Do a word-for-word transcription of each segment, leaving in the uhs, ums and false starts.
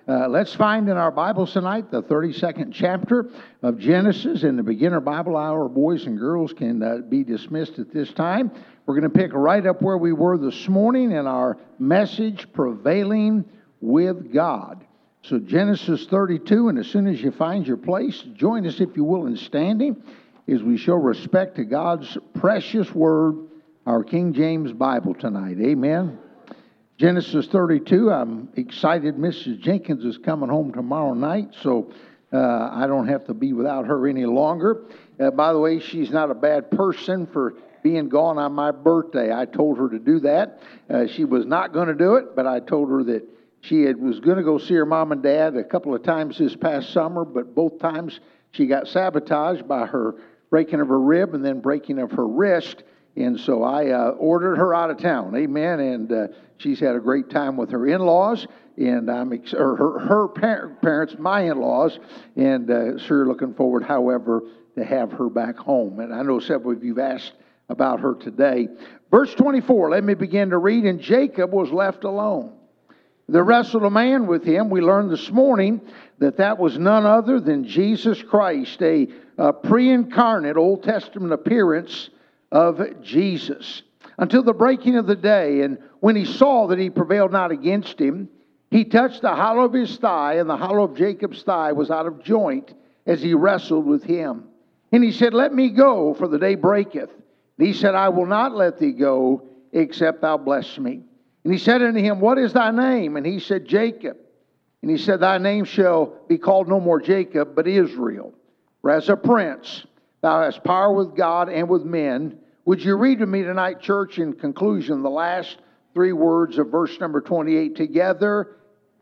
Uh, let's find in our Bibles tonight the thirty-second chapter of Genesis. In the beginner Bible hour, boys and girls can uh, be dismissed at this time. We're going to pick right up where we were this morning in our message, Prevailing with God. So Genesis thirty-two, and as soon as you find your place, join us, if you will, in standing as we show respect to God's precious Word, our King James Bible tonight. Amen. Genesis thirty-two, I'm excited Missus Jenkins is coming home tomorrow night, so uh, I don't have to be without her any longer. Uh, by the way, she's not a bad person for being gone on my birthday. I told her to do that. Uh, she was not going to do it, but I told her that she had, was going to go see her mom and dad a couple of times this past summer, but both times she got sabotaged by her breaking of her rib and then breaking of her wrist. And so I uh, ordered her out of town, amen, and uh, she's had a great time with her in-laws, and I'm ex- or her, her par- parents, my in-laws, and uh, sure looking forward, however, to have her back home. And I know several of you have asked about her today. Verse twenty-four, let me begin to read, and Jacob was left alone. There wrestled a man with him. We learned this morning that that was none other than Jesus Christ, a, a pre-incarnate Old Testament appearance of Jesus, until the breaking of the day. And when he saw that he prevailed not against him, he touched the hollow of his thigh, and the hollow of Jacob's thigh was out of joint as he wrestled with him. And he said, Let me go, for the day breaketh. And he said, I will not let thee go, except thou bless me. And he said unto him, What is thy name? And he said, Jacob. And he said, Thy name shall be called no more Jacob, but Israel. For as a prince thou hast power with God and with men. Would you read with me tonight, church, in conclusion, the last three words of verse number twenty-eight, together,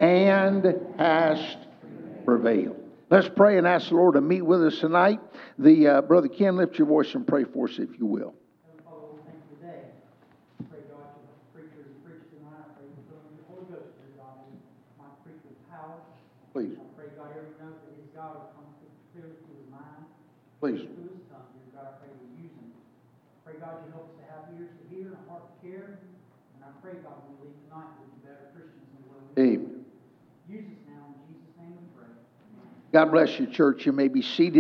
and hast prevailed. Let's pray and ask the Lord to meet with us tonight. The uh, Brother Ken, lift your voice and pray for us, if you will. Please. I pray God every note that his God will come clearly to his mind. Please. To his tongue, dear God, I pray you use him. I pray God you help us to have ears to hear and a heart to care. And I pray God when we leave tonight we'll be better Christians than we were. Amen. Use us now in Jesus' name we pray. Amen. God bless you, church. You may be seated.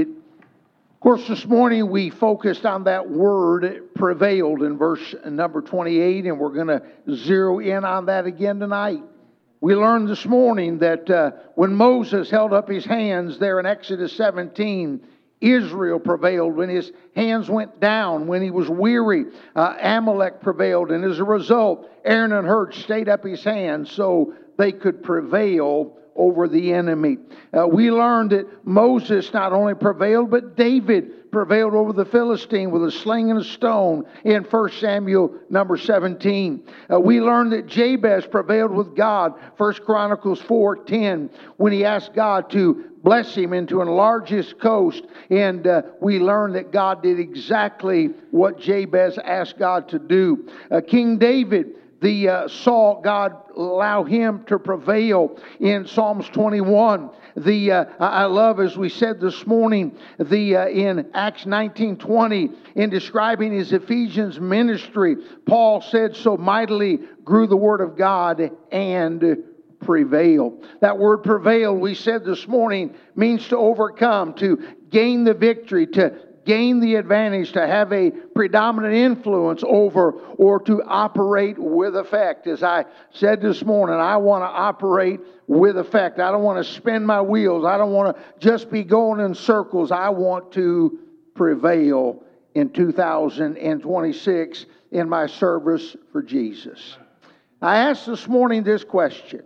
Of course, this morning we focused on that word prevailed in verse number twenty-eight, and we're going to zero in on that again tonight. We learned this morning that uh, when Moses held up his hands there in Exodus seventeen, Israel prevailed. When his hands went down, when he was weary, uh, Amalek prevailed. And as a result, Aaron and Hur stayed up his hands so they could prevail over the enemy. Uh, we learned that Moses not only prevailed, but David prevailed over the Philistine with a sling and a stone in First Samuel number seventeen. Uh, we learned that Jabez prevailed with God, First Chronicles four ten, when he asked God to bless him and to enlarge his coast. And uh, we learned that God did exactly what Jabez asked God to do. Uh, King David, the uh, saw God allow him to prevail in Psalms twenty-one. The uh, I love, as we said this morning, the uh, in Acts nineteen twenty, in describing his Ephesians ministry, Paul said, so mightily grew the word of God and prevail. That word prevail, we said this morning, means to overcome, to gain the victory, to gain the advantage, to have a predominant influence over, or to operate with effect. As I said this morning, I want to operate with effect. I don't want to spin my wheels. I don't want to just be going in circles. I want to prevail in two thousand twenty-six in my service for Jesus. I asked this morning this question.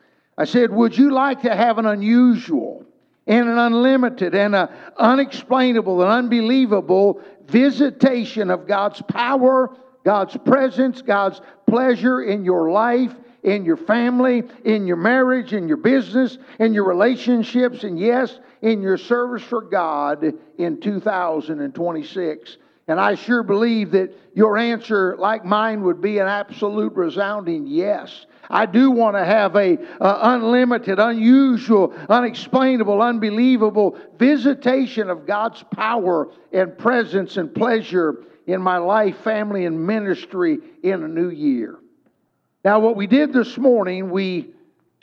I said, would you like to have an unusual and an unlimited and an unexplainable and unbelievable visitation of God's power, God's presence, God's pleasure in your life, in your family, in your marriage, in your business, in your relationships, and yes, in your service for God in two thousand twenty-six? And I sure believe that your answer, like mine, would be an absolute resounding yes. I do want to have a uh, unlimited, unusual, unexplainable, unbelievable visitation of God's power and presence and pleasure in my life, family, and ministry in a new year. Now, what we did this morning, we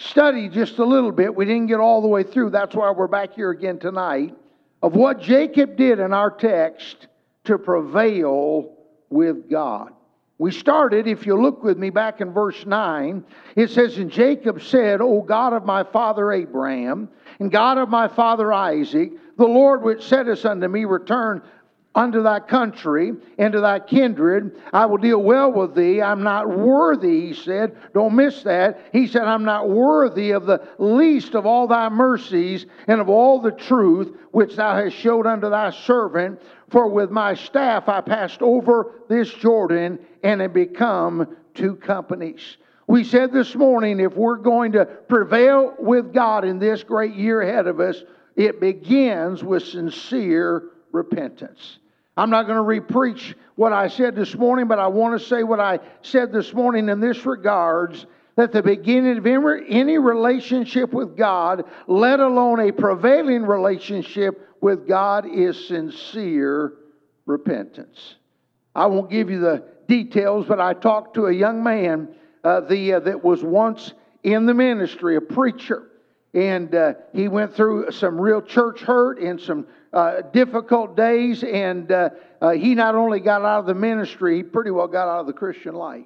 studied just a little bit. We didn't get all the way through. That's why we're back here again tonight. Of what Jacob did in our text to prevail with God. We started, if you look with me back in verse nine, it says, And Jacob said, O God of my father Abraham, and God of my father Isaac, the Lord which saidest unto me, Return unto thy country and to thy kindred, I will deal well with thee. I'm not worthy, he said. Don't miss that. He said, I'm not worthy of the least of all thy mercies and of all the truth which thou hast showed unto thy servant. For with my staff I passed over this Jordan, and have become two companies. We said this morning, if we're going to prevail with God in this great year ahead of us, it begins with sincere repentance. I'm not going to re-preach what I said this morning, but I want to say what I said this morning in this regards, that the beginning of any relationship with God, let alone a prevailing relationship with God, is sincere repentance. I won't give you the details, but I talked to a young man uh, the, uh, that was once in the ministry, a preacher. And uh, he went through some real church hurt and some uh, difficult days. And uh, uh, he not only got out of the ministry, he pretty well got out of the Christian life.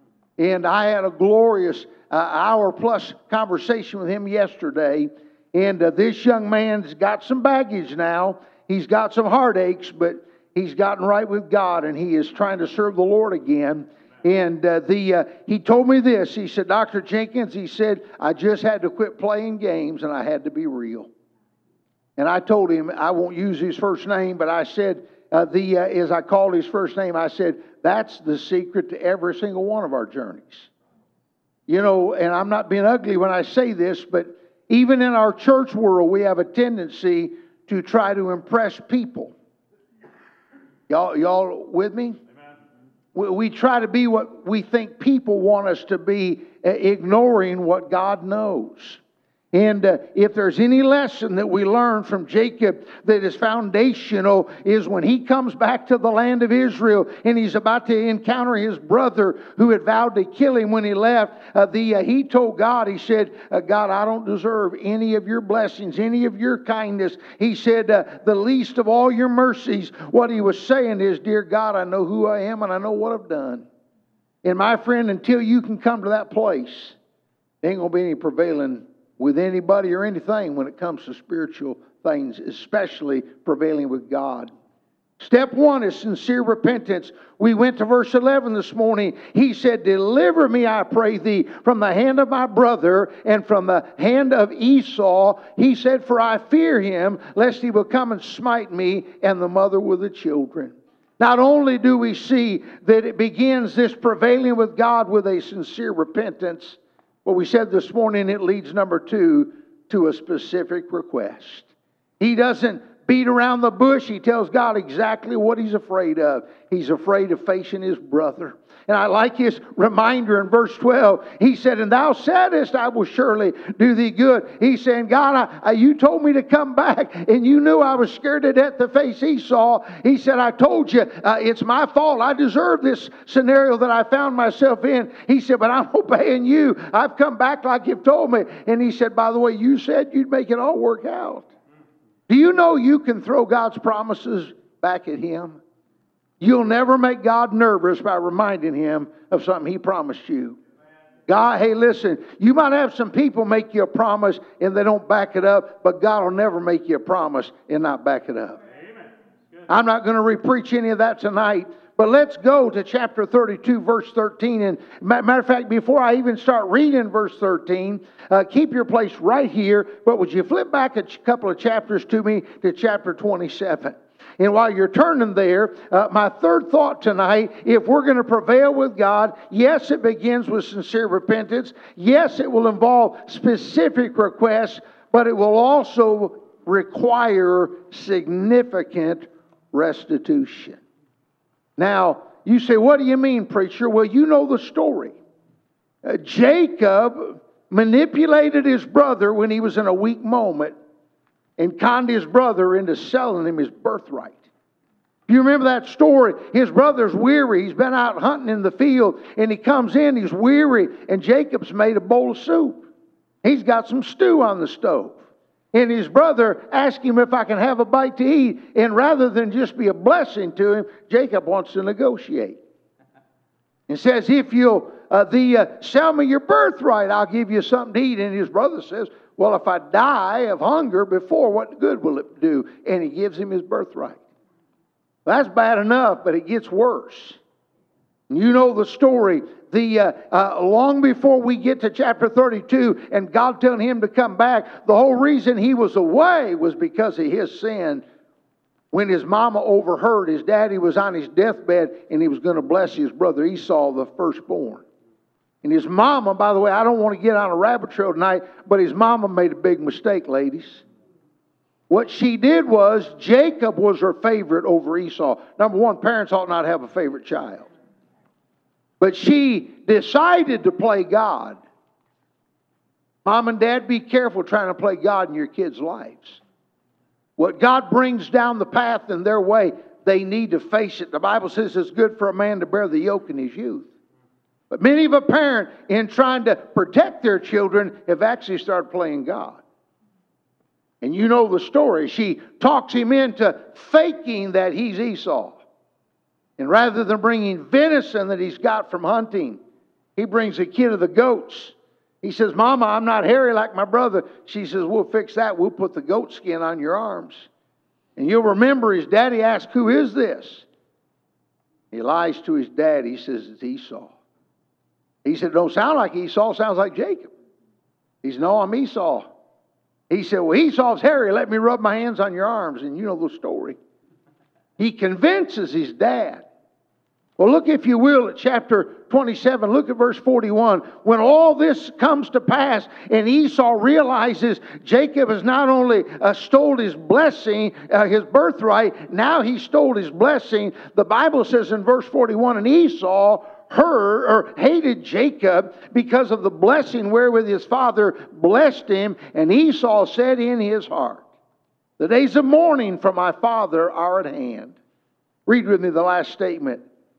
And I had a glorious uh, hour-plus conversation with him yesterday. And uh, this young man's got some baggage now. He's got some heartaches, but he's gotten right with God, and he is trying to serve the Lord again. And uh, the uh, he told me this. He said, Doctor Jenkins, he said, I just had to quit playing games and I had to be real. And I told him, I won't use his first name, but I said, uh, the uh, as I called his first name, I said, that's the secret to every single one of our journeys. You know, and I'm not being ugly when I say this, but even in our church world, we have a tendency to try to impress people. Y'all, y'all with me? We try to be what we think people want us to be, ignoring what God knows. And uh, if there's any lesson that we learn from Jacob that is foundational, is when he comes back to the land of Israel and he's about to encounter his brother who had vowed to kill him when he left. Uh, the uh, he told God, he said, uh, God, I don't deserve any of your blessings, any of your kindness. He said, uh, the least of all your mercies. What he was saying is, dear God, I know who I am and I know what I've done. And my friend, until you can come to that place, there ain't going to be any prevailing with anybody or anything when it comes to spiritual things, especially prevailing with God. Step one is sincere repentance. We went to verse eleven this morning. He said, Deliver me, I pray thee, from the hand of my brother and from the hand of Esau. He said, For I fear him, lest he will come and smite me and the mother with the children. Not only do we see that it begins this prevailing with God with a sincere repentance, what we said this morning, it leads, number two, to a specific request. He doesn't beat around the bush. He tells God exactly what he's afraid of. He's afraid of facing his brother. And I like his reminder in verse twelve. He said, And thou saidest, I will surely do thee good. He's saying, God, I, I, you told me to come back, and you knew I was scared to death to face Esau. He said, I told you, uh, it's my fault. I deserve this scenario that I found myself in. He said, but I'm obeying you. I've come back like you've told me. And he said, by the way, you said you'd make it all work out. Do you know you can throw God's promises back at him? You'll never make God nervous by reminding him of something he promised you. God, hey, listen, you might have some people make you a promise and they don't back it up, but God will never make you a promise and not back it up. I'm not going to re-preach any of that tonight, but let's go to chapter thirty-two, verse thirteen. And matter of fact, before I even start reading verse thirteen, uh, keep your place right here, but would you flip back a couple of chapters to me to chapter twenty-seven? And while you're turning there, uh, my third thought tonight, if we're going to prevail with God, yes, it begins with sincere repentance. Yes, it will involve specific requests, but it will also require significant restitution. Now, you say, what do you mean, preacher? Well, you know the story. Uh, Jacob manipulated his brother when he was in a weak moment and conned his brother into selling him his birthright. Do you remember that story? His brother's weary. He's been out hunting in the field, and he comes in, he's weary, and Jacob's made a bowl of soup. He's got some stew on the stove. And his brother asked him if I can have a bite to eat. And rather than just be a blessing to him, Jacob wants to negotiate. And says, if you'll uh, the, uh, sell me your birthright, I'll give you something to eat. And his brother says, well, if I die of hunger before, what good will it do? And he gives him his birthright. That's bad enough, but it gets worse. You know the story. The uh, uh, long before we get to chapter thirty-two and God telling him to come back, the whole reason he was away was because of his sin. When his mama overheard, his daddy was on his deathbed and he was going to bless his brother Esau, the firstborn. And his mama, by the way, I don't want to get on a rabbit trail tonight, but his mama made a big mistake, ladies. What she did was, Jacob was her favorite over Esau. Number one, parents ought not have a favorite child. But she decided to play God. Mom and Dad, be careful trying to play God in your kids' lives. What God brings down the path in their way, they need to face it. The Bible says it's good for a man to bear the yoke in his youth. But many of a parent, in trying to protect their children, have actually started playing God. And you know the story. She talks him into faking that he's Esau. And rather than bringing venison that he's got from hunting, he brings a kid of the goats. He says, Mama, I'm not hairy like my brother. She says, we'll fix that. We'll put the goat skin on your arms. And you'll remember his daddy asked, who is this? He lies to his dad. He says, it's Esau. He said, don't sound like Esau. Sounds like Jacob. He said, no, I'm Esau. He said, well, Esau's hairy. Let me rub my hands on your arms. And you know the story. He convinces his dad. Well, look, if you will, at chapter twenty-seven. Look at verse forty-one. When all this comes to pass and Esau realizes Jacob has not only uh, stole his blessing, uh, his birthright, now he stole his blessing. The Bible says in verse forty-one, and Esau heard or hated Jacob because of the blessing wherewith his father blessed him. And Esau said in his heart, the days of mourning for my father are at hand. Read with me the last statement.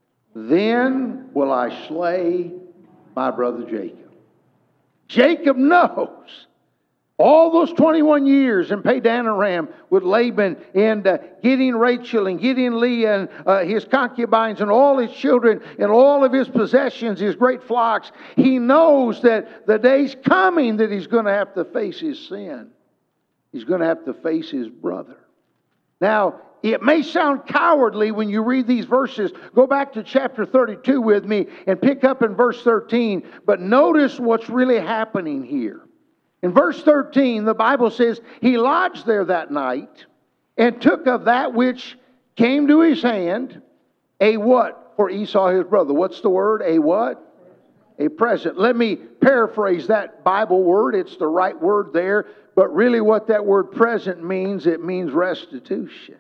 Then will I slay my brother Jacob. Jacob knows all those twenty-one years in Padan Aram with Laban and uh, getting Rachel and getting Leah and uh, his concubines and all his children and all of his possessions, his great flocks. He knows that the day's coming that he's going to have to face his sin. He's going to have to face his brother. Now, it may sound cowardly when you read these verses. Go back to chapter thirty-two with me and pick up in verse thirteen. But notice what's really happening here. In verse thirteen, the Bible says, he lodged there that night and took of that which came to his hand a what for Esau his brother? What's the word? A what? A present. Let me paraphrase that Bible word. It's the right word there. But really what that word present means, it means restitution.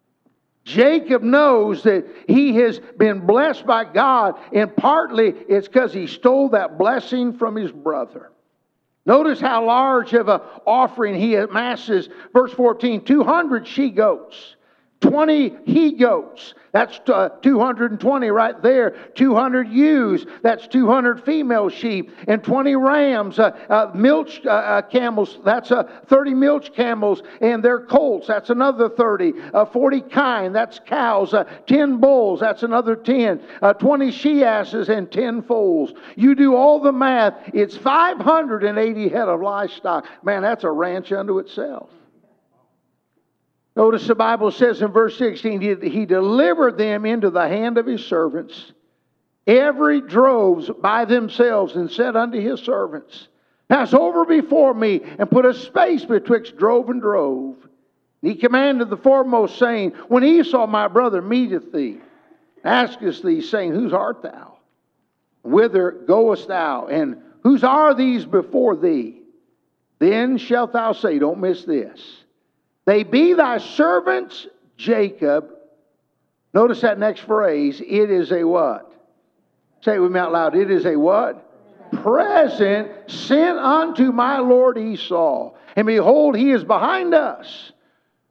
Jacob knows that he has been blessed by God, and partly it's because he stole that blessing from his brother. Notice how large of an offering he amasses. Verse fourteen, two hundred she-goats, twenty he-goats. That's uh, two hundred twenty right there. two hundred ewes. That's two hundred female sheep. And twenty rams. Uh, uh, milch uh, uh, camels. That's uh, thirty milch camels. And their colts. That's another thirty. Uh, forty kine. That's cows. Uh, ten bulls. That's another ten. Uh, twenty she-asses and ten foals. You do all the math. It's five hundred eighty head of livestock. Man, that's a ranch unto itself. Notice the Bible says in verse sixteen, he, he delivered them into the hand of his servants, every droves by themselves, and said unto his servants, pass over before me, and put a space betwixt drove and drove. And he commanded the foremost, saying, when Esau my brother meeteth thee, asketh thee, saying, whose art thou? Whither goest thou? And whose are these before thee? Then shalt thou say, don't miss this, they be thy servants, Jacob. Notice that next phrase. It is a what? Say it with me out loud. It is a what? Present sent unto my lord Esau. And behold, he is behind us.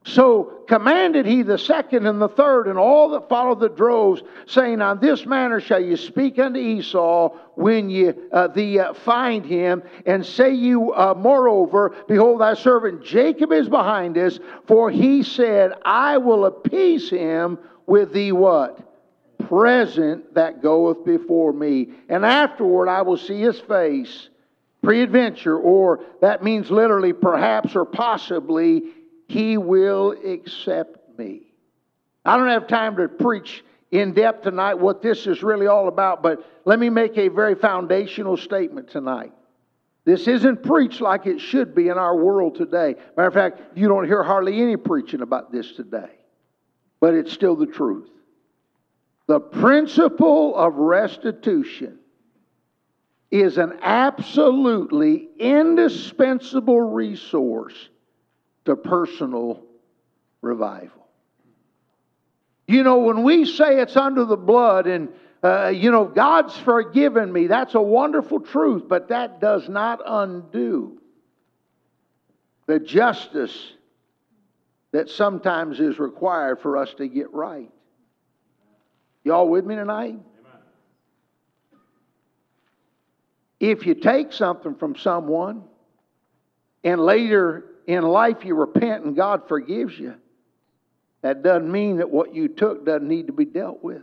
So commanded he the second and the third and all that followed the droves, saying, On this manner shall you speak unto Esau when ye uh, the, uh, find him, and say you uh, moreover, Behold, thy servant Jacob is behind us, for he said, I will appease him with the what? Present that goeth before me, and afterward I will see his face, peradventure, or that means literally perhaps or possibly, he will accept me. I don't have time to preach in depth tonight what this is really all about, but let me make a very foundational statement tonight. This isn't preached like it should be in our world today. Matter of fact, you don't hear hardly any preaching about this today, but it's still the truth. The principle of restitution is an absolutely indispensable resource to personal revival. You know, when we say it's under the blood and, uh, you know, God's forgiven me, that's a wonderful truth, but that does not undo the justice that sometimes is required for us to get right. Y'all with me tonight? Amen. If you take something from someone and later in life you repent and God forgives you, that doesn't mean that what you took doesn't need to be dealt with.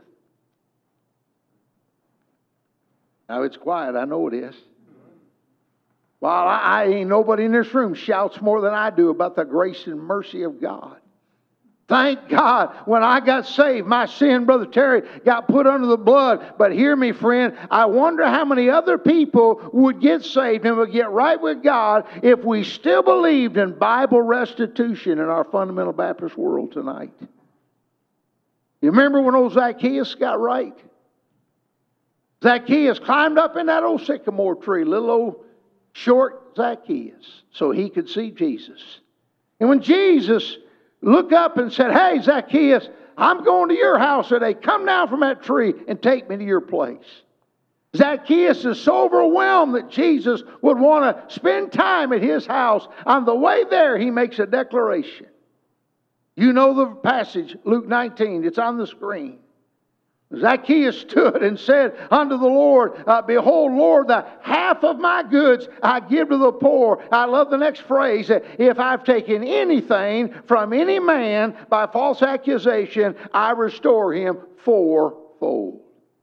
Now it's quiet, I know it is. Well, I, I ain't nobody in this room shouts more than I do about the grace and mercy of God. Thank God, when I got saved, my sin, Brother Terry, got put under the blood. But hear me, friend, I wonder how many other people would get saved and would get right with God if we still believed in Bible restitution in our fundamental Baptist world tonight. You remember when old Zacchaeus got right? Zacchaeus climbed up in that old sycamore tree, little old short Zacchaeus, so he could see Jesus. And when Jesus looked up and said, Hey, Zacchaeus, I'm going to your house today. Come down from that tree and take me to your place. Zacchaeus is so overwhelmed that Jesus would want to spend time at his house. On the way there, he makes a declaration. You know the passage, Luke nineteen. It's on the screen. Zacchaeus stood and said unto the Lord, uh, Behold, Lord, the half of my goods I give to the poor. I love the next phrase. If I've taken anything from any man by false accusation, I restore him fourfold.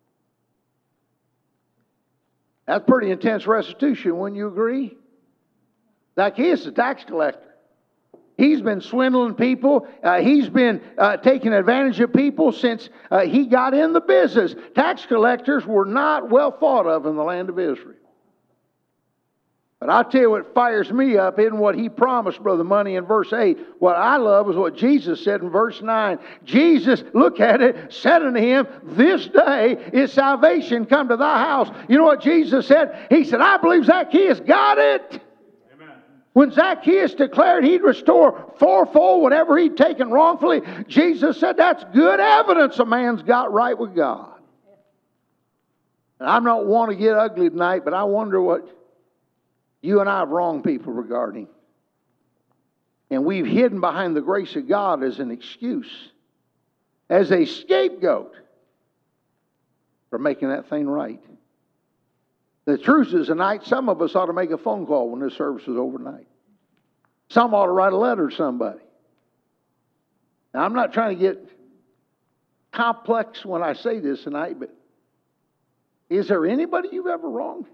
That's pretty intense restitution, wouldn't you agree? Zacchaeus is a tax collector. He's been swindling people. Uh, he's been uh, taking advantage of people since uh, he got in the business. Tax collectors were not well thought of in the land of Israel. But I'll tell you what fires me up isn't what he promised, Brother Money, in verse eight. What I love is what Jesus said in verse nine. Jesus, look at it, said unto him, This day is salvation come to thy house. You know what Jesus said? He said, I believe Zacchaeus got it. When Zacchaeus declared he'd restore fourfold whatever he'd taken wrongfully, Jesus said that's good evidence a man's got right with God. And I don't want to get ugly tonight, but I wonder what you and I have wronged people regarding. And we've hidden behind the grace of God as an excuse, as a scapegoat for making that thing right. The truth is tonight, some of us ought to make a phone call when this service is over tonight. Some ought to write a letter to somebody. Now, I'm not trying to get complex when I say this tonight, but is there anybody you've ever wronged?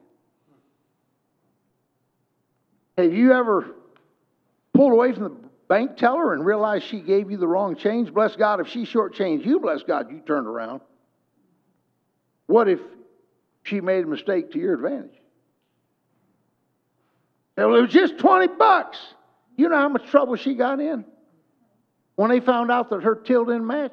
Have you ever pulled away from the bank teller and realized she gave you the wrong change? Bless God, if she shortchanged you, bless God, you turned around. What if she made a mistake to your advantage? Well, it was just twenty bucks. You know how much trouble she got in when they found out that her till didn't match?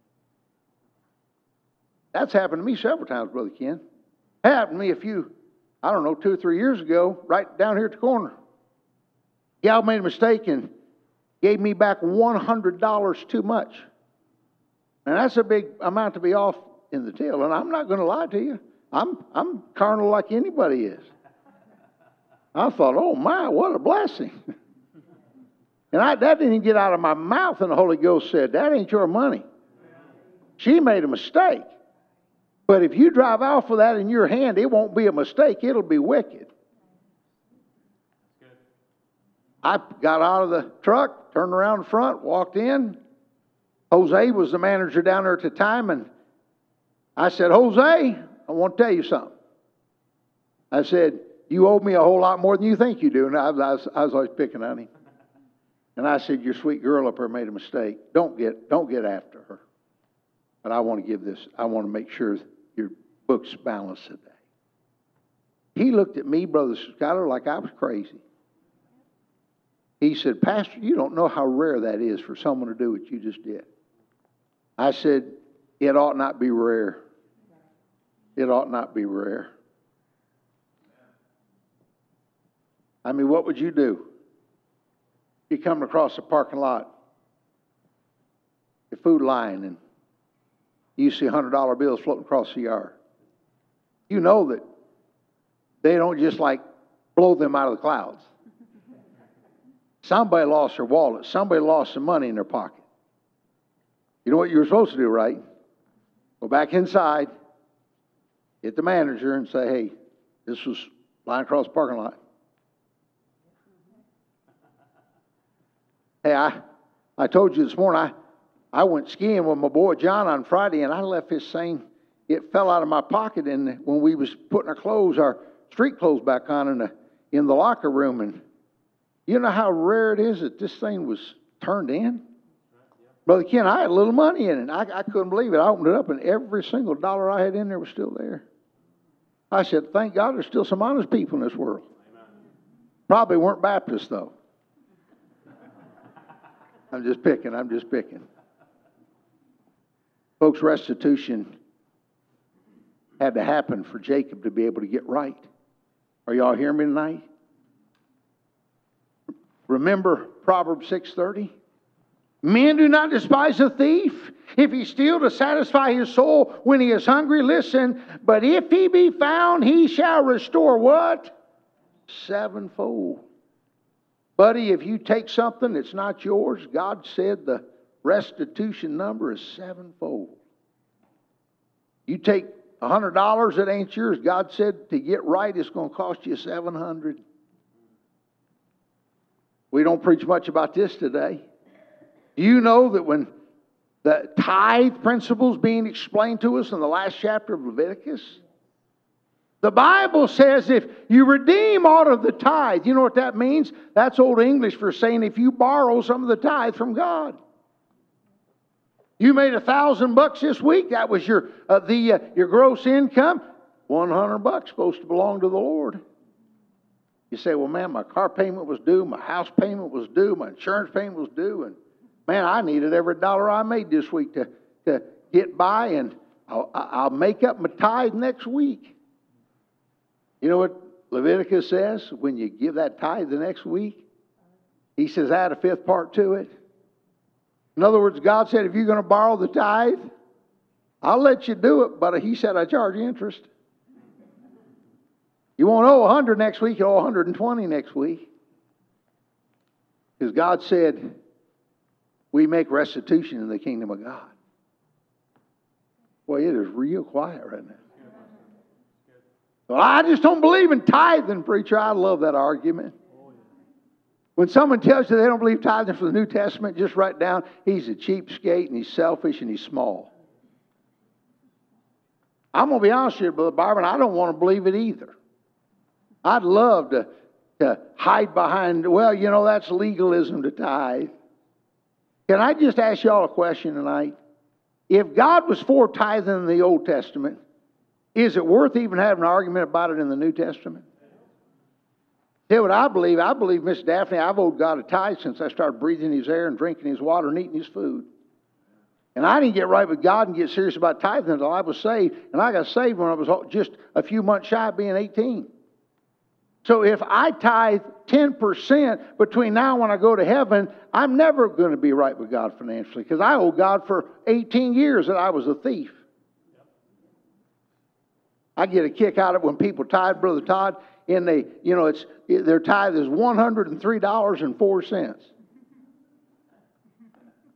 That's happened to me several times, Brother Ken. It happened to me a few, I don't know, two or three years ago, right down here at the corner. Gal made a mistake and gave me back one hundred dollars too much. And that's a big amount to be off in the till. And I'm not going to lie to you. I'm I'm carnal like anybody is. I thought, oh my, what a blessing. And I, that didn't get out of my mouth, and the Holy Ghost said, that ain't your money. She made a mistake. But if you drive off with that in your hand, it won't be a mistake. It'll be wicked. I got out of the truck, turned around in front, walked in. Jose was the manager down there at the time, and I said, Jose, I want to tell you something. I said, you owe me a whole lot more than you think you do. And I was, I was always picking on him. And I said, your sweet girl up there made a mistake. Don't get, don't get after her. But I want to give this, I want to make sure your book's balanced today. He looked at me, Brother Schuyler, like I was crazy. He said, Pastor, you don't know how rare that is for someone to do what you just did. I said, it ought not be rare. It ought not be rare. I mean, what would you do? You come across a parking lot, the food line, and you see one hundred dollar bills floating across the yard. You know that they don't just like blow them out of the clouds. Somebody lost their wallet. Somebody lost some money in their pocket. You know what you were supposed to do, right? Go back inside, get the manager and say, hey, this was lying across the parking lot. Hey, I, I told you this morning, I, I went skiing with my boy John on Friday, and I left this thing. It fell out of my pocket, and when we was putting our clothes, our street clothes back on in the, in the locker room, and you know how rare it is that this thing was turned in? Brother Ken, I had a little money in it. I, I couldn't believe it. I opened it up, and every single dollar I had in there was still there. I said, thank God there's still some honest people in this world. Amen. Probably weren't Baptists, though. I'm just picking. I'm just picking. Folks, restitution had to happen for Jacob to be able to get right. Are y'all hearing me tonight? Remember Proverbs six thirty? Men do not despise a thief if he steal to satisfy his soul when he is hungry. Listen, but if he be found, he shall restore what? Sevenfold. Buddy, if you take something that's not yours, God said the restitution number is sevenfold. You take one hundred dollars that ain't yours, God said to get right it's going to cost you seven hundred dollars. We don't preach much about this today. Do you know that when the tithe principle is being explained to us in the last chapter of Leviticus, the Bible says if you redeem all of the tithe, you know what that means? That's Old English for saying if you borrow some of the tithe from God. You made a thousand bucks this week. That was your uh, the uh, your gross income. One hundred bucks supposed to belong to the Lord. You say, well, man, my car payment was due, my house payment was due, my insurance payment was due, and man, I needed every dollar I made this week to to get by, and I'll, I'll make up my tithe next week. You know what Leviticus says when you give that tithe the next week? He says, add a fifth part to it. In other words, God said, if you're going to borrow the tithe, I'll let you do it, but he said, I charge you interest. You won't owe one hundred next week, you'll owe one hundred twenty next week. Because God said, we make restitution in the kingdom of God. Boy, it is real quiet right now. Well, I just don't believe in tithing, preacher. I love that argument. When someone tells you they don't believe tithing for the New Testament, just write down, he's a cheapskate and he's selfish and he's small. I'm going to be honest with you, Brother Byron, I don't want to believe it either. I'd love to, to hide behind, well, you know, that's legalism to tithe. Can I just ask y'all a question tonight? If God was for tithing in the Old Testament, is it worth even having an argument about it in the New Testament? Tell what I believe. I believe, Miss Daphne, I've owed God a tithe since I started breathing His air and drinking His water and eating His food. And I didn't get right with God and get serious about tithing until I was saved. And I got saved when I was just a few months shy of being eighteen. So if I tithe ten percent between now and when I go to heaven, I'm never going to be right with God financially because I owe God for eighteen years that I was a thief. I get a kick out of it when people tithe, Brother Todd, and they, you know, it's their tithe is one hundred three dollars and four cents.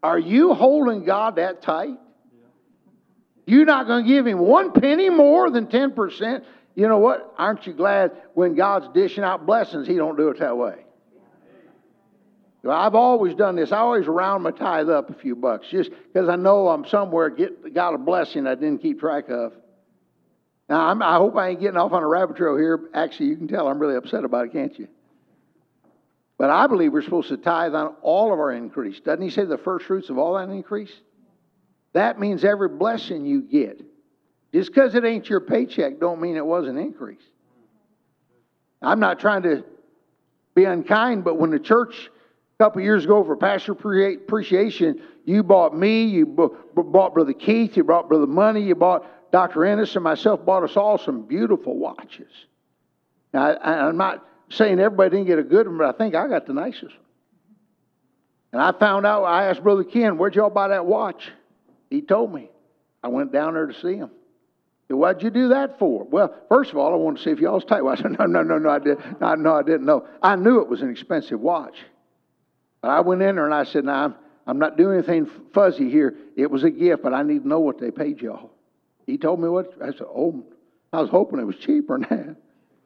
Are you holding God that tight? You're not going to give Him one penny more than ten percent? You know what? Aren't you glad when God's dishing out blessings, He don't do it that way? Well, I've always done this. I always round my tithe up a few bucks just because I know I'm somewhere get got a blessing I didn't keep track of. Now, I'm, I hope I ain't getting off on a rabbit trail here. Actually, you can tell I'm really upset about it, can't you? But I believe we're supposed to tithe on all of our increase. Doesn't He say the first fruits of all that increase? That means every blessing you get. Just because it ain't your paycheck don't mean it was an increase. I'm not trying to be unkind, but when the church a couple of years ago for Pastor Appreciation, you bought me, you bought Brother Keith, you bought Brother Money, you bought Doctor Ennis, and myself bought us all some beautiful watches. Now, I, I'm not saying everybody didn't get a good one, but I think I got the nicest one. And I found out, I asked Brother Ken, where'd y'all buy that watch? He told me. I went down there to see him. He said, what'd you do that for? Well, first of all, I wanted to see if y'all was tight. Well, I said, no, no, no, no, I didn't. No, no, I didn't know. I knew it was an expensive watch. But I went in there and I said, no, I'm, I'm not doing anything fuzzy here. It was a gift, but I need to know what they paid y'all. He told me what. I said, oh, I was hoping it was cheaper than that.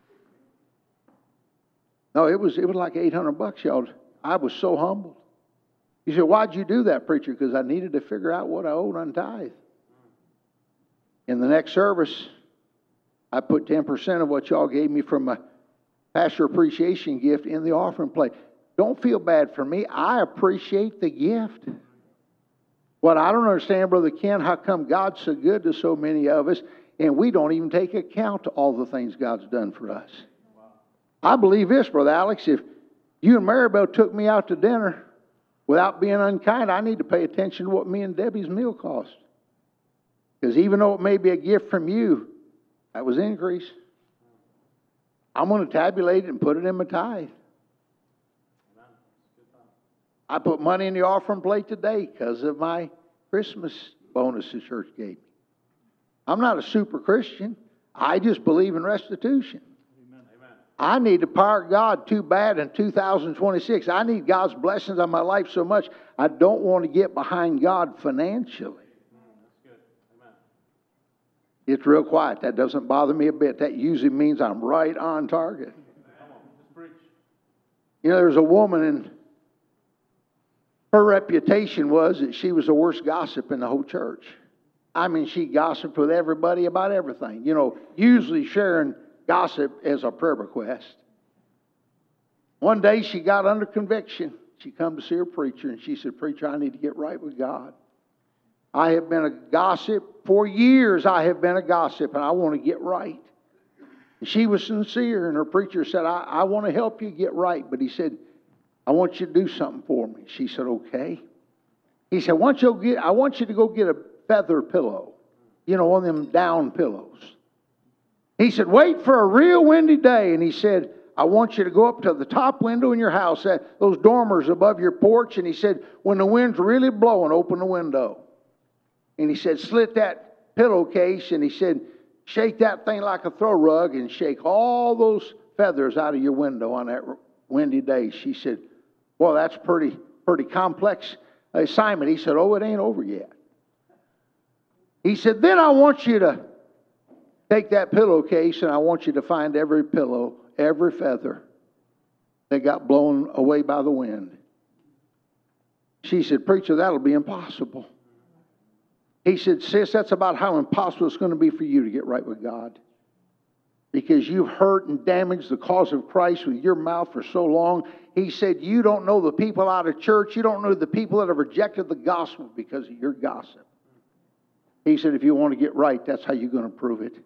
No, it was, it was like eight hundred bucks, y'all. I was so humbled. He said, why'd you do that, preacher? Because I needed to figure out what I owed on tithe. In the next service, I put ten percent of what y'all gave me from my Pastor Appreciation gift in the offering plate. Don't feel bad for me. I appreciate the gift. What I don't understand, Brother Ken, how come God's so good to so many of us, and we don't even take account of all the things God's done for us. I believe this, Brother Alex, if you and Maribel took me out to dinner without being unkind, I need to pay attention to what me and Debbie's meal cost. Because even though it may be a gift from you, that was increase. I'm going to tabulate it and put it in my tithe. I put money in the offering plate today because of my Christmas bonus the church gave me. I'm not a super Christian. I just believe in restitution. Amen. I need the power of God too bad in two thousand twenty-six. I need God's blessings on my life so much, I don't want to get behind God financially. It's real quiet. That doesn't bother me a bit. That usually means I'm right on target. You know, there's a woman, and her reputation was that she was the worst gossip in the whole church. I mean, she gossiped with everybody about everything. You know, usually sharing gossip as a prayer request. One day she got under conviction. She come to see her preacher, and she said, preacher, I need to get right with God. I have been a gossip. For years I have been a gossip, and I want to get right. And she was sincere, and her preacher said, I, I want to help you get right. But he said, I want you to do something for me. She said, okay. He said, I want you to, get, I want you to go get a feather pillow. You know, one of them down pillows. He said, wait for a real windy day. And he said, I want you to go up to the top window in your house, that, those dormers above your porch. And he said, when the wind's really blowing, open the window. And he said, slit that pillowcase, and he said, shake that thing like a throw rug and shake all those feathers out of your window on that windy day. She said, well, that's pretty, pretty complex assignment. He said, oh, it ain't over yet. He said, then I want you to take that pillowcase, and I want you to find every pillow, every feather that got blown away by the wind. She said, preacher, that'll be impossible. He said, sis, that's about how impossible it's going to be for you to get right with God. Because you've hurt and damaged the cause of Christ with your mouth for so long. He said, you don't know the people out of church. You don't know the people that have rejected the gospel because of your gossip. He said, if you want to get right, that's how you're going to prove it.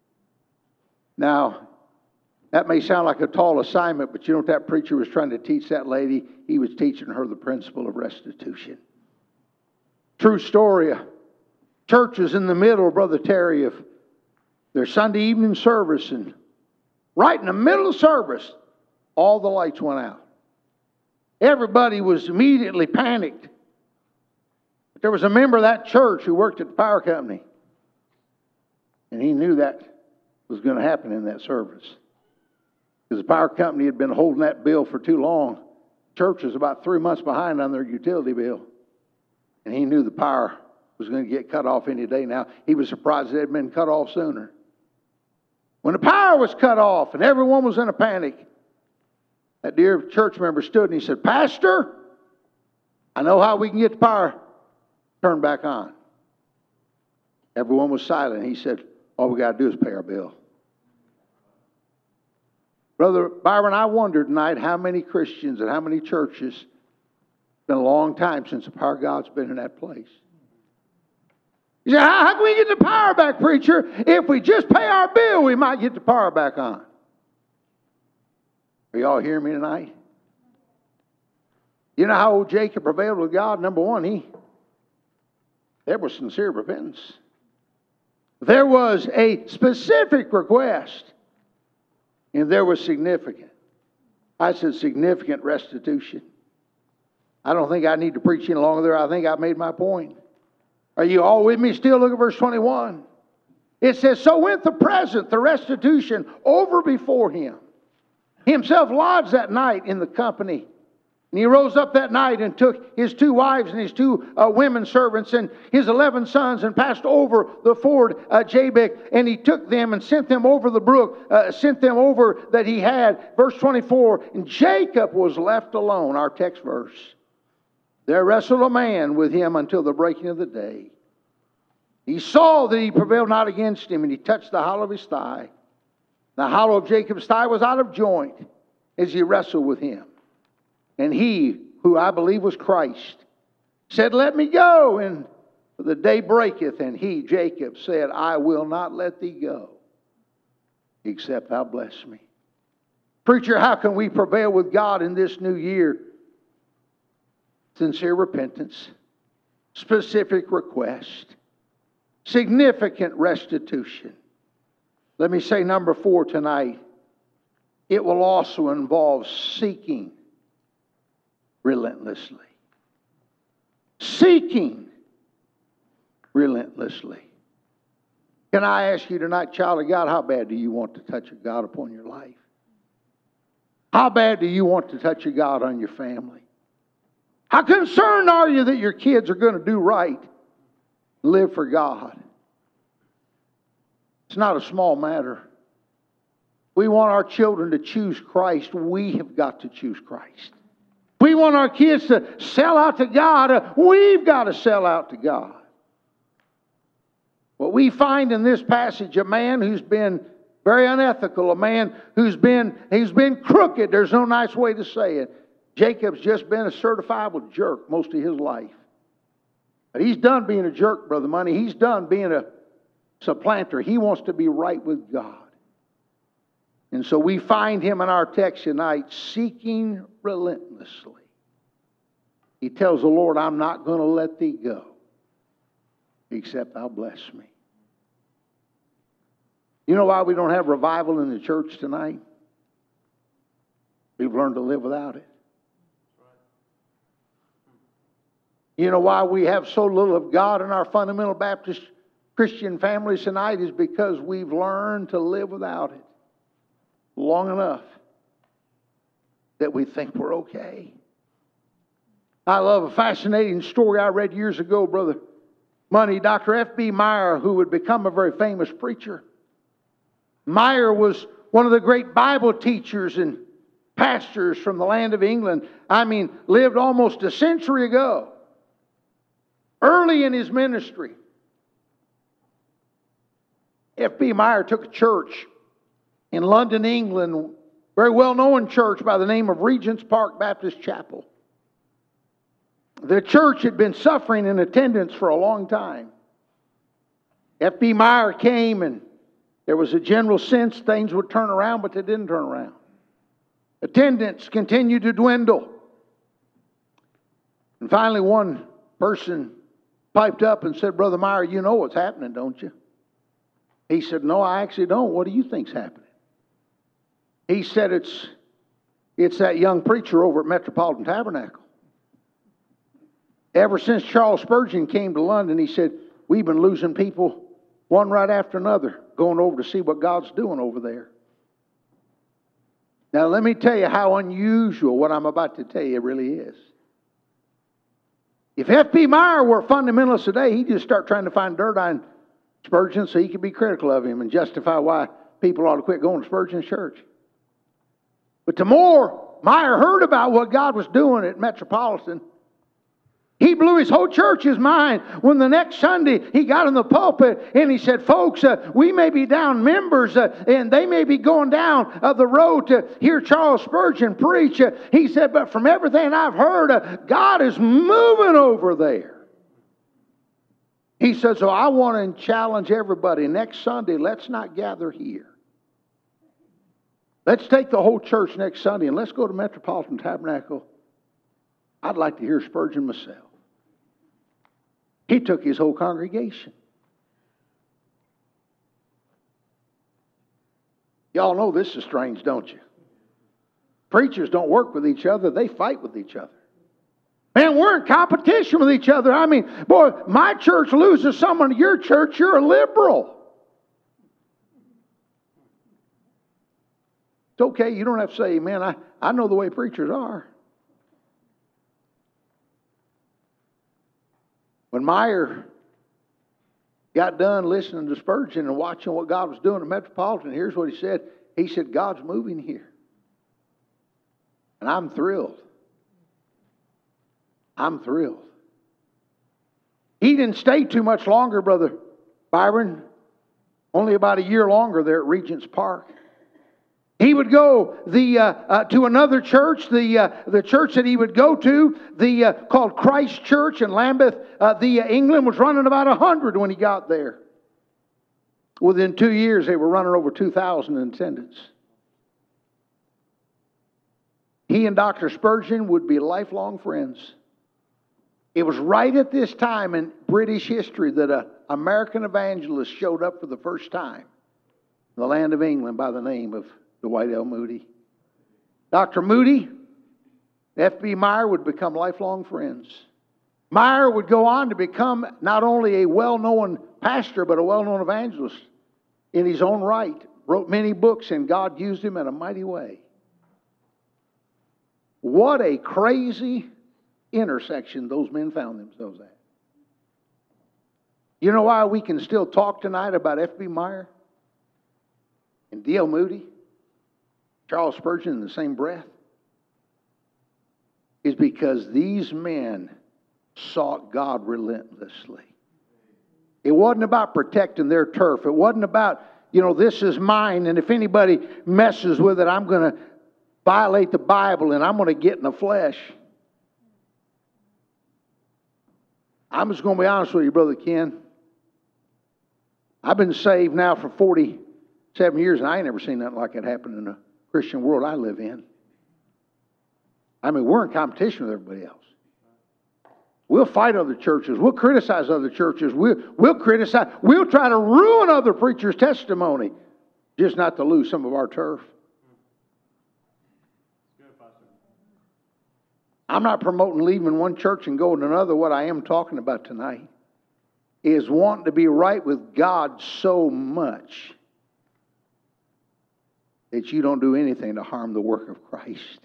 Now, that may sound like a tall assignment, but you know what that preacher was trying to teach that lady? He was teaching her the principle of restitution. True story. Church was in the middle, Brother Terry, of their Sunday evening service, and right in the middle of service, all the lights went out. Everybody was immediately panicked. But there was a member of that church who worked at the power company, and he knew that was going to happen in that service. Because the power company had been holding that bill for too long. Church was about three months behind on their utility bill. And he knew the power was going to get cut off any day now. He was surprised it had been cut off sooner. When the power was cut off and everyone was in a panic, that dear church member stood and he said, Pastor, I know how we can get the power turned back on. Everyone was silent. He said, all we got to do is pay our bill. Brother Byron, I wonder tonight how many Christians and how many churches, it's been a long time since the power of God's been in that place. You say, how, how can we get the power back, preacher? If we just pay our bill, we might get the power back on. Are you all hearing me tonight? You know how old Jacob prevailed with God? Number one, he there was sincere repentance. There was a specific request, and there was significant. I said significant restitution. I don't think I need to preach any longer there. I think I've made my point. Are you all with me still? Look at verse twenty-one. It says, so went the present, the restitution, over before him. Himself lodged that night in the company. And he rose up that night and took his two wives and his two uh, women servants and his eleven sons and passed over the ford uh, Jabbok. And he took them and sent them over the brook, uh, sent them over that he had. Verse twenty-four, and Jacob was left alone, our text verse. There wrestled a man with him until the breaking of the day. He saw that he prevailed not against him, and he touched the hollow of his thigh. The hollow of Jacob's thigh was out of joint as he wrestled with him. And he, who I believe was Christ, said, let me go. And the day breaketh, and he, Jacob, said, I will not let thee go, except thou bless me. Preacher, how can we prevail with God in this new year? Sincere repentance, specific request, significant restitution. Let me say number four tonight. It will also involve seeking relentlessly. Seeking relentlessly. Can I ask you tonight, child of God, how bad do you want the touch of God upon your life? How bad do you want the touch of God on your family? How concerned are you that your kids are going to do right, live for God? It's not a small matter. We want our children to choose Christ. We have got to choose Christ. We want our kids to sell out to God. We've got to sell out to God. What we find in this passage, a man who's been very unethical, a man who's been, who's been crooked, there's no nice way to say it. Jacob's just been a certifiable jerk most of his life. But he's done being a jerk, Brother Money. He's done being a supplanter. He wants to be right with God. And so we find him in our text tonight seeking relentlessly. He tells the Lord, I'm not going to let thee go, except thou bless me. You know why we don't have revival in the church tonight? We've learned to live without it. You know why we have so little of God in our fundamental Baptist Christian families tonight is because we've learned to live without it long enough that we think we're okay. I love a fascinating story I read years ago, Brother Money. Doctor F B Meyer, who would become a very famous preacher. Meyer was one of the great Bible teachers and pastors from the land of England. I mean, lived almost a century ago. Early in his ministry, F B Meyer took a church in London, England, very well-known church by the name of Regent's Park Baptist Chapel. The church had been suffering in attendance for a long time. F B Meyer came and there was a general sense things would turn around, but they didn't turn around. Attendance continued to dwindle. And finally one person piped up and said, Brother Meyer, you know what's happening, don't you? He said, no, I actually don't. What do you think's happening? He said, it's, it's that young preacher over at Metropolitan Tabernacle. Ever since Charles Spurgeon came to London, he said, we've been losing people one right after another, going over to see what God's doing over there. Now, let me tell you how unusual what I'm about to tell you really is. If F B Meyer were a fundamentalist today, he'd just start trying to find dirt on Spurgeon so he could be critical of him and justify why people ought to quit going to Spurgeon's church. But the more Meyer heard about what God was doing at Metropolitan, he blew his whole church's mind when the next Sunday he got in the pulpit and he said, folks, uh, we may be down members uh, and they may be going down uh, the road to hear Charles Spurgeon preach. Uh, he said, but from everything I've heard, uh, God is moving over there. He said, so I want to challenge everybody. Next Sunday, let's not gather here. Let's take the whole church next Sunday and let's go to Metropolitan Tabernacle. I'd like to hear Spurgeon myself. He took his whole congregation. Y'all know this is strange, don't you? Preachers don't work with each other, they fight with each other. Man, we're in competition with each other. I mean, boy, my church loses someone to your church, you're a liberal. It's okay, you don't have to say, man, I, I know the way preachers are. When Meyer got done listening to Spurgeon and watching what God was doing at Metropolitan, here's what he said. He said, God's moving here. And I'm thrilled. I'm thrilled. He didn't stay too much longer, Brother Byron. Only about a year longer there at Regent's Park. He would go the uh, uh, to another church, the uh, the church that he would go to, the uh, called Christ Church in Lambeth, uh, the uh, England was running about a hundred when he got there. Within two years, they were running over two thousand in attendance. He and Doctor Spurgeon would be lifelong friends. It was right at this time in British history that an American evangelist showed up for the first time in the land of England by the name of Dwight L. Moody. Doctor Moody, F B Meyer would become lifelong friends. Meyer would go on to become not only a well-known pastor, but a well-known evangelist in his own right. Wrote many books, and God used him in a mighty way. What a crazy intersection those men found themselves at. You know why we can still talk tonight about F B Meyer and D L Moody, Charles Spurgeon in the same breath? Is because these men sought God relentlessly. It wasn't about protecting their turf. It wasn't about, you know, this is mine, and if anybody messes with it, I'm going to violate the Bible and I'm going to get in the flesh. I'm just going to be honest with you, Brother Ken. I've been saved now for forty-seven years, and I ain't never seen nothing like it happen in the Christian world I live in. I mean, we're in competition with everybody else. We'll fight other churches. We'll criticize other churches. We'll, we'll criticize. We'll try to ruin other preachers' testimony, just not to lose some of our turf. I'm not promoting leaving one church and going to another. What I am talking about tonight is wanting to be right with God so much that you don't do anything to harm the work of Christ.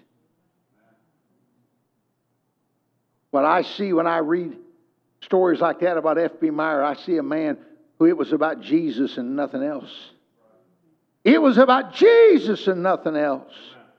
What I see when I read stories like that about F B Meyer, I see a man who it was about Jesus and nothing else. It was about Jesus and nothing else.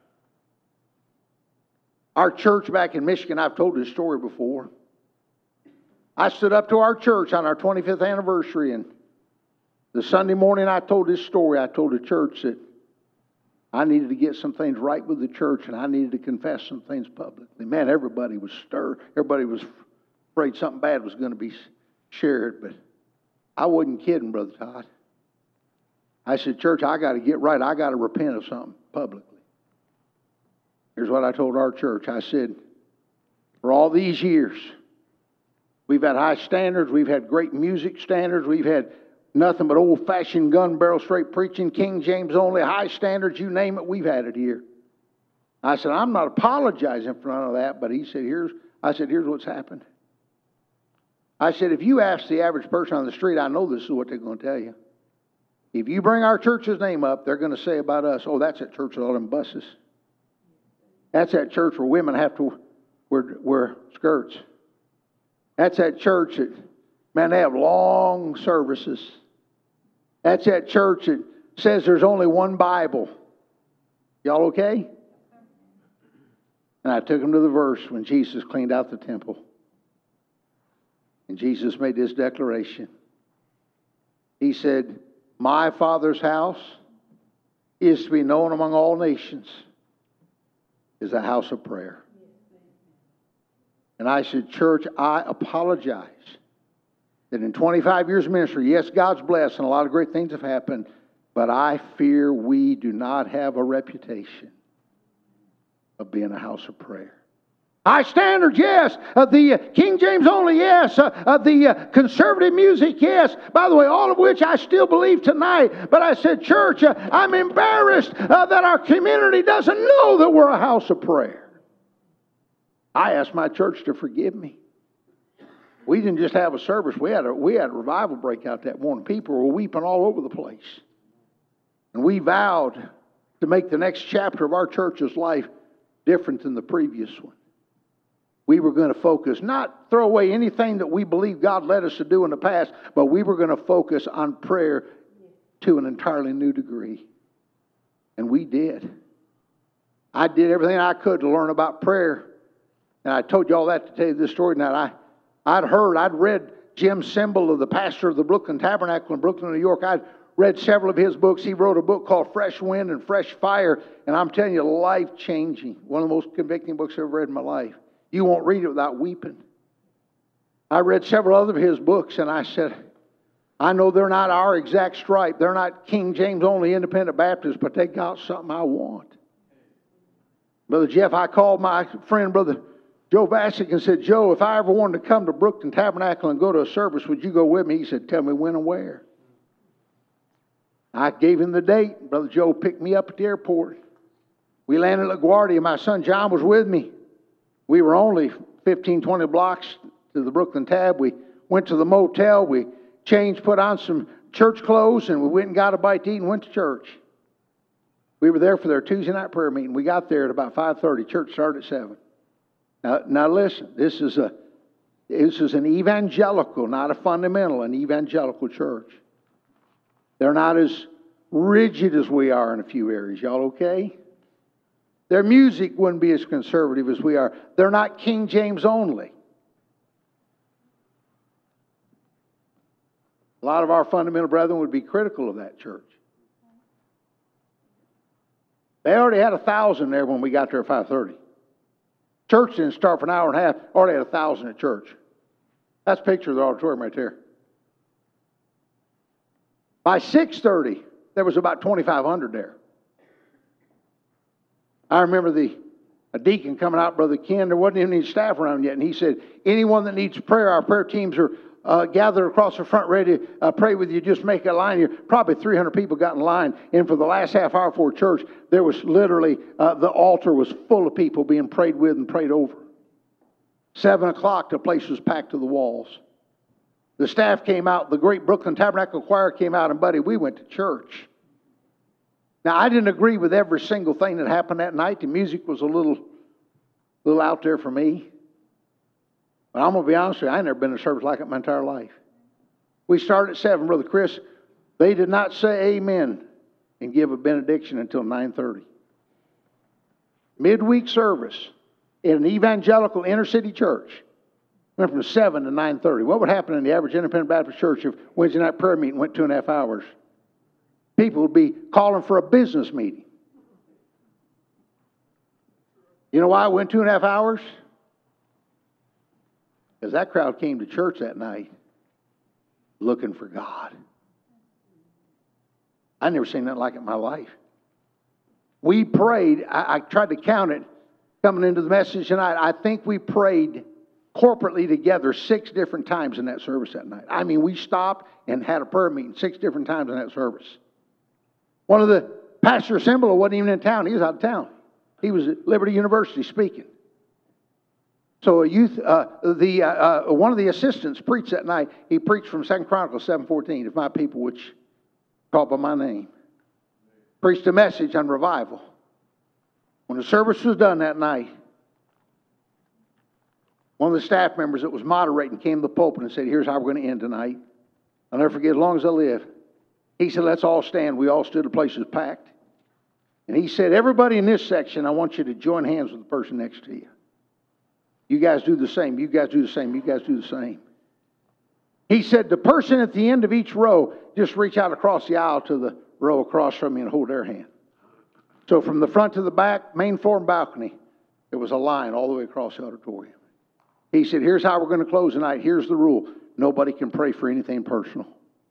Our church back in Michigan, I've told this story before. I stood up to our church on our twenty-fifth anniversary, and the Sunday morning I told this story. I told the church that I needed to get some things right with the church, and I needed to confess some things publicly. Man, everybody was stirred. Everybody was afraid something bad was going to be shared, but I wasn't kidding, Brother Todd. I said, church, I got to get right. I got to repent of something publicly. Here's what I told our church. I said, for all these years, we've had high standards. We've had great music standards. We've had nothing but old-fashioned gun barrel straight preaching, King James only, high standards, you name it, we've had it here. I said, I'm not apologizing for none of that, but he said, here's, I said, here's what's happened. I said, if you ask the average person on the street, I know this is what they're going to tell you. If you bring our church's name up, they're going to say about us, oh, that's that church with all them buses. That's that church where women have to wear, wear skirts. That's that church that, man, they have long services. That's that church that says there's only one Bible. Y'all okay? And I took them to the verse when Jesus cleaned out the temple. And Jesus made this declaration. He said, my Father's house is to be known among all nations as a house of prayer. And I said, church, I apologize that in twenty-five years of ministry, yes, God's blessed and a lot of great things have happened, but I fear we do not have a reputation of being a house of prayer. High standards, yes. Uh, the uh, King James only, yes. Uh, uh, the uh, conservative music, yes. By the way, all of which I still believe tonight. But I said, church, uh, I'm embarrassed uh, that our community doesn't know that we're a house of prayer. I asked my church to forgive me. We didn't just have a service. We had a, we had a revival breakout that morning. People were weeping all over the place. And we vowed to make the next chapter of our church's life different than the previous one. We were going to focus, not throw away anything that we believe God led us to do in the past, but we were going to focus on prayer to an entirely new degree. And we did. I did everything I could to learn about prayer. And I told you all that to tell you this story tonight. I, I'd heard, I'd read Jim Cymbal, of the pastor of the Brooklyn Tabernacle in Brooklyn, New York. I'd read several of his books. He wrote a book called Fresh Wind and Fresh Fire. And I'm telling you, life-changing. One of the most convicting books I've ever read in my life. You won't read it without weeping. I read several other of his books, and I said, I know they're not our exact stripe. They're not King James only independent Baptists, but they got something I want. Brother Jeff, I called my friend, Brother Joe Bassick, and said, Joe, if I ever wanted to come to Brooklyn Tabernacle and go to a service, would you go with me? He said, tell me when and where. I gave him the date. Brother Joe picked me up at the airport. We landed at LaGuardia. My son John was with me. We were only fifteen, twenty blocks to the Brooklyn Tab. We went to the motel. We changed, put on some church clothes, and we went and got a bite to eat and went to church. We were there for their Tuesday night prayer meeting. We got there at about five thirty. Church started at seven. Now, now listen, this is a this is an evangelical, not a fundamental, an evangelical church. They're not as rigid as we are in a few areas. Y'all okay? Their music wouldn't be as conservative as we are. They're not King James only. A lot of our fundamental brethren would be critical of that church. They already had a thousand there when we got there at five thirty. Church didn't start for an hour and a half. Already had a thousand at church. That's a picture of the auditorium right there. By six thirty, there was about twenty-five hundred there. I remember the a deacon coming out, Brother Ken. There wasn't even any staff around yet. And he said, anyone that needs prayer, our prayer teams are uh, gathered across the front ready to uh, pray with you. Just make a line here. Probably three hundred people got in line. And for the last half hour before church, there was literally, uh, the altar was full of people being prayed with and prayed over. Seven o'clock, the place was packed to the walls. The staff came out. The great Brooklyn Tabernacle Choir came out. And, buddy, we went to church. Now, I didn't agree with every single thing that happened that night. The music was a little, little out there for me. But I'm going to be honest with you, I ain't never been in a service like it my entire life. We started at seven, Brother Chris. They did not say amen and give a benediction until nine thirty. Midweek service in an evangelical inner city church went from seven to nine thirty. What would happen in the average independent Baptist church if Wednesday night prayer meeting went two and a half hours? People would be calling for a business meeting. You know why it went two and a half hours? Because that crowd came to church that night looking for God. I've never seen nothing like it in my life. We prayed. I, I tried to count it coming into the message tonight. I think we prayed corporately together six different times in that service that night. I mean, we stopped and had a prayer meeting six different times in that service. One of the pastor of Cymbala wasn't even in town. He was out of town. He was at Liberty University speaking. So a youth, uh, the uh, uh, one of the assistants preached that night. He preached from Second Chronicles seven fourteen. If my people, which called by my name, preached a message on revival. When the service was done that night, One of the staff members that was moderating came to the pulpit and said, here's how we're going to end tonight. I'll never forget as long as I live. He said, let's all stand. We all stood. The place was packed. And he said, everybody in this section, I want you to join hands with the person next to you. You guys do the same. You guys do the same. You guys do the same. He said, the person at the end of each row, just reach out across the aisle to the row across from you and hold their hand. So from the front to the back, main floor and balcony, there was a line all the way across the auditorium. He said, here's how we're going to close tonight. Here's the rule. Nobody can pray for anything personal.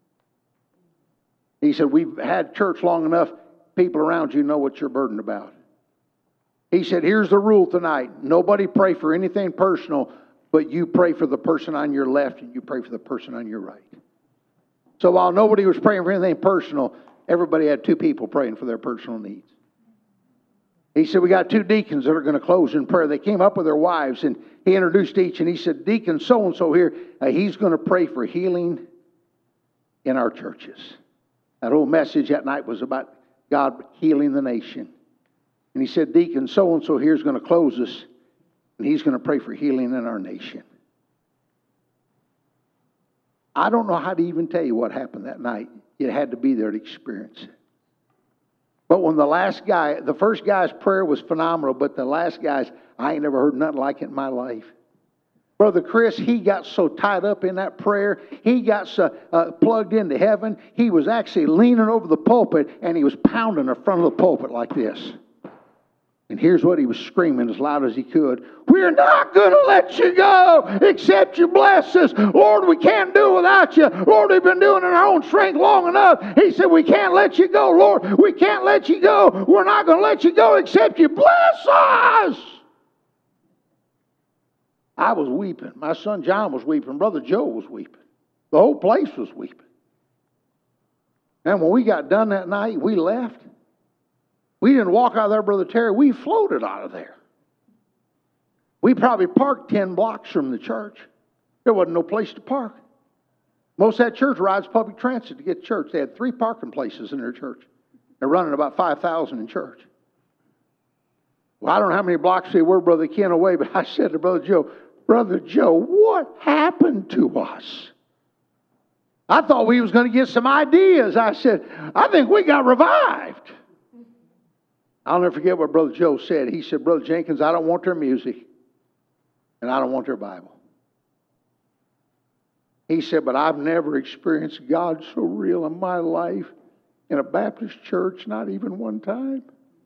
He said, we've had church long enough. People around you know what you're burdened about. He said, here's the rule tonight. Nobody pray for anything personal, but you pray for the person on your left and you pray for the person on your right. So while nobody was praying for anything personal, everybody had two people praying for their personal needs. He said, we got two deacons that are going to close in prayer. They came up with their wives, and he introduced each, and he said, Deacon so-and-so here, uh, he's going to pray for healing in our churches. That whole message that night was about God healing the nation. And he said, Deacon so-and-so here is going to close us, and he's going to pray for healing in our nation. I don't know how to even tell you what happened that night. You had to be there to experience it. But when the last guy, the first guy's prayer was phenomenal, but the last guy's, I ain't never heard nothing like it in my life. Brother Chris, he got so tied up in that prayer. He got so uh, plugged into heaven. He was actually leaning over the pulpit, and he was pounding the front of the pulpit like this. And here's what he was screaming as loud as he could. We're not going to let you go except you bless us. Lord, we can't do it without you. Lord, we've been doing it in our own strength long enough. He said, we can't let you go. Lord, we can't let you go. We're not going to let you go except you bless us. I was weeping. My son John was weeping. Brother Joe was weeping. The whole place was weeping. And when we got done that night, we left. We didn't walk out of there, Brother Terry. We floated out of there. We probably parked ten blocks from the church. There wasn't no place to park. Most of that church rides public transit to get to church. They had three parking places in their church. They're running about five thousand in church. Well, I don't know how many blocks they were, Brother Ken, away, but I said to Brother Joe, Brother Joe, what happened to us? I thought we was going to get some ideas. I said, I think we got revived. I'll never forget what Brother Joe said. He said, Brother Jenkins, I don't want their music, and I don't want their Bible. He said, but I've never experienced God so real in my life in a Baptist church, not even one time.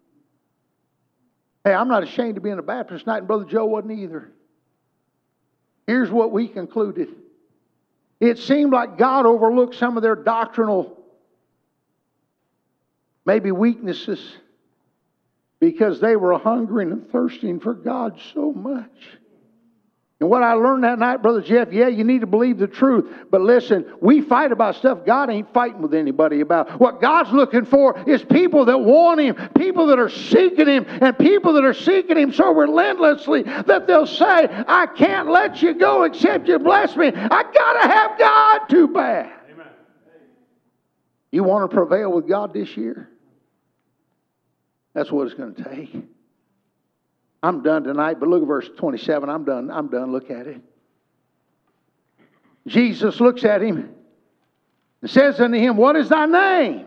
Hey, I'm not ashamed to be in a Baptist night, and Brother Joe wasn't either. Here's what we concluded. It seemed like God overlooked some of their doctrinal, maybe weaknesses, because they were hungering and thirsting for God so much. And what I learned that night, Brother Jeff, yeah, you need to believe the truth. But listen, we fight about stuff God ain't fighting with anybody about. What God's looking for is people that want Him, people that are seeking Him, and people that are seeking Him so relentlessly that they'll say, I can't let you go except you bless me. I got to have God too bad. Amen. You want to prevail with God this year? That's what it's going to take. I'm done tonight, but look at verse twenty-seven. I'm done. I'm done. Look at it. Jesus looks at him and says unto him, what is thy name?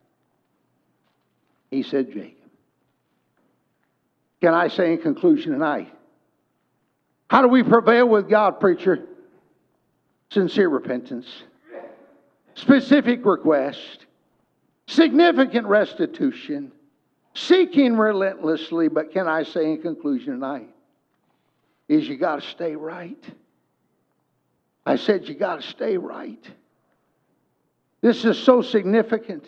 He said, Jacob. Can I say in conclusion tonight, how do we prevail with God, preacher? Sincere repentance, specific request, significant restitution, seeking relentlessly, but can I say in conclusion tonight, is you got to stay right. I said you got to stay right. This is so significant.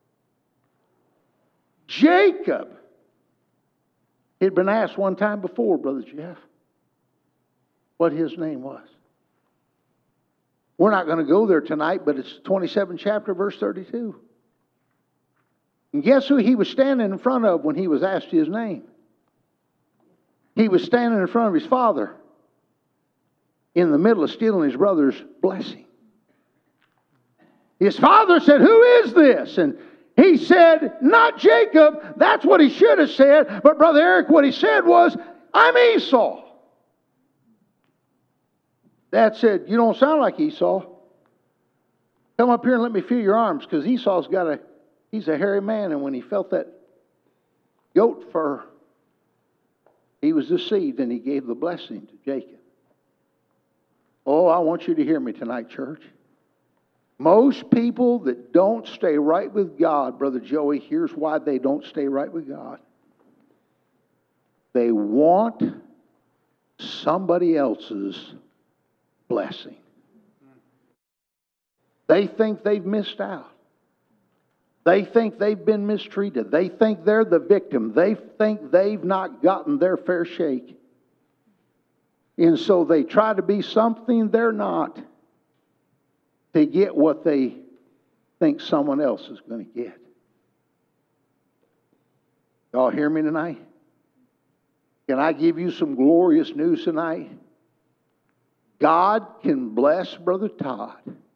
Jacob, he'd been asked one time before, Brother Jeff, what his name was. We're not going to go there tonight, but it's twenty-seventh chapter, verse thirty-two. And guess who he was standing in front of when he was asked his name? He was standing in front of his father in the middle of stealing his brother's blessing. His father said, who is this? And he said, not Jacob. That's what he should have said. But Brother Eric, what he said was, I'm Esau. Dad said, you don't sound like Esau. Come up here and let me feel your arms, because Esau's got a, he's a hairy man, and when he felt that goat fur, he was deceived, and he gave the blessing to Jacob. Oh, I want you to hear me tonight, church. Most people that don't stay right with God, Brother Joey, here's why they don't stay right with God. They want somebody else's blessing. They think they've missed out. They think they've been mistreated. They think they're the victim. They think they've not gotten their fair shake. And so they try to be something they're not to get what they think someone else is going to get. Y'all hear me tonight? Can I give you some glorious news tonight? God can bless Brother Todd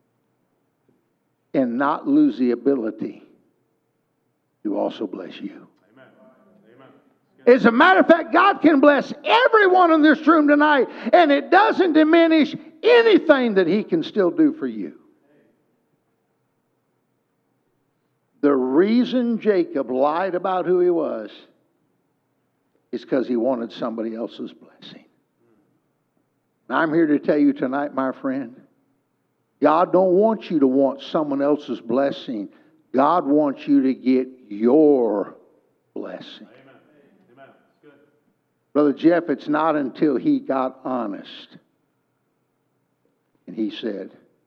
and not lose the ability to also bless you. Amen. Amen. As a matter of fact, God can bless everyone in this room tonight, and it doesn't diminish anything that He can still do for you. The reason Jacob lied about who he was is because he wanted somebody else's blessing. And I'm here to tell you tonight, my friend, God don't want you to want someone else's blessing. God wants you to get your blessing. Amen. Amen. That's good. Brother Jeff, it's not until he got honest and he said,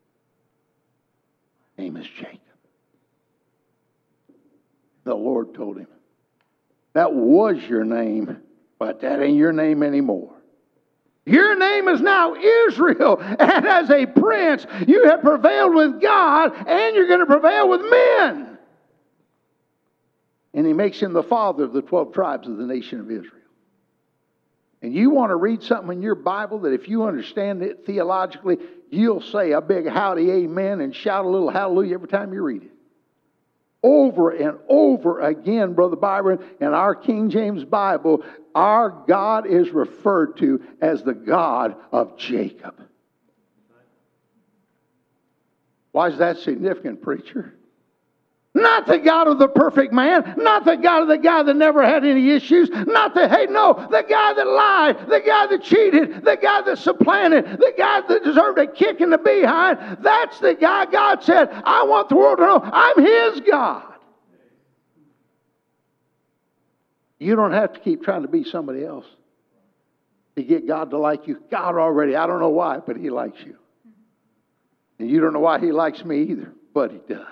name is Jacob. The Lord told him, that was your name, but that ain't your name anymore. Your name is now Israel, and as a prince, you have prevailed with God, and you're going to prevail with men. And He makes him the father of the twelve tribes of the nation of Israel. And you want to read something in your Bible that if you understand it theologically, you'll say a big howdy amen and shout a little hallelujah every time you read it. Over and over again, Brother Byron, in our King James Bible, our God is referred to as the God of Jacob. Why is that significant, preacher? Not the God of the perfect man, not the God of the guy that never had any issues, not the, hey, no, the guy that lied, the guy that cheated, the guy that supplanted, the guy that deserved a kick in the behind. That's the guy God said, I want the world to know I'm His God. You don't have to keep trying to be somebody else to get God to like you. God already, I don't know why, but He likes you. And you don't know why He likes me either, but He does.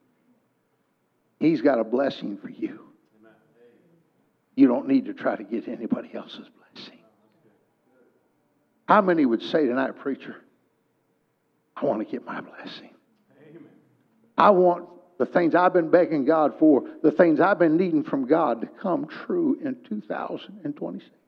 He's got a blessing for you. Amen. You don't need to try to get anybody else's blessing. How many would say tonight, preacher, I want to get my blessing. Amen. I want the things I've been begging God for, the things I've been needing from God to come true in two thousand twenty-six.